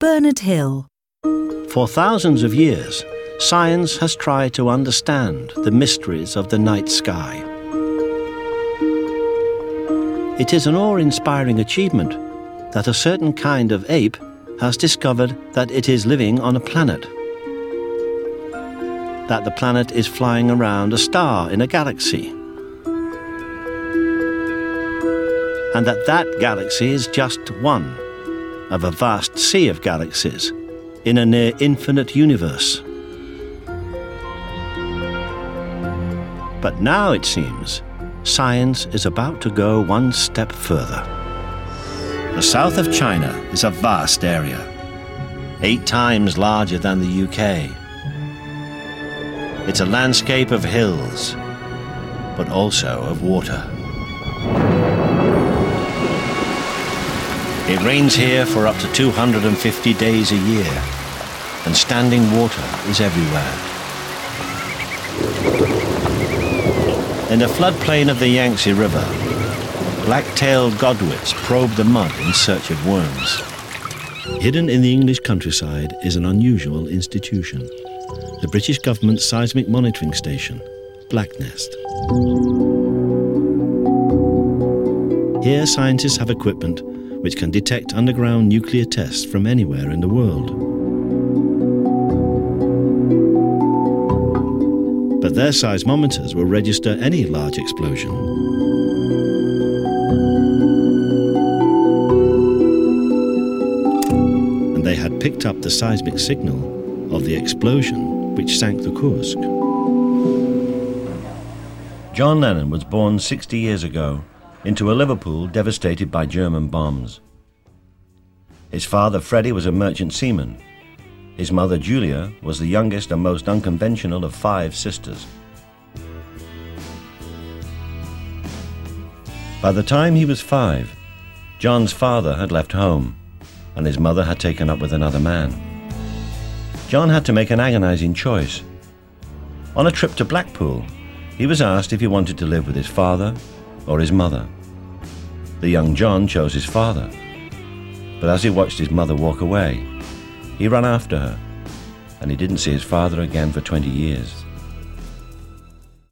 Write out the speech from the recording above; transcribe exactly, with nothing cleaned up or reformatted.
Bernard Hill. For thousands of years, science has tried to understand the mysteries of the night sky. It is an awe-inspiring achievement that a certain kind of ape has discovered that it is living on a planet, that the planet is flying around a star in a galaxy, and that that galaxy is just one of a vast sea of galaxies in a near infinite universe. But now it seems science is about to go one step further. The south of China is a vast area, eight times larger than the U K. It's a landscape of hills, but also of water. It rains here for up to two hundred fifty days a year, and standing water is everywhere. In the floodplain of the Yangtze River, black-tailed godwits probe the mud in search of worms. Hidden in the English countryside is an unusual institution, the British government seismic monitoring station, Blacknest. Here scientists have equipment which can detect underground nuclear tests from anywhere in the world. But their seismometers will register any large explosion. And they had picked up the seismic signal of the explosion which sank the Kursk. John Lennon was born sixty years ago into a Liverpool devastated by German bombs. His father, Freddie, was a merchant seaman. His mother, Julia, was the youngest and most unconventional of five sisters. By the time he was five, John's father had left home, and his mother had taken up with another man. John had to make an agonizing choice. On a trip to Blackpool, he was asked if he wanted to live with his father or his mother. The young John chose his father, but as he watched his mother walk away, he ran after her, and he didn't see his father again for twenty years.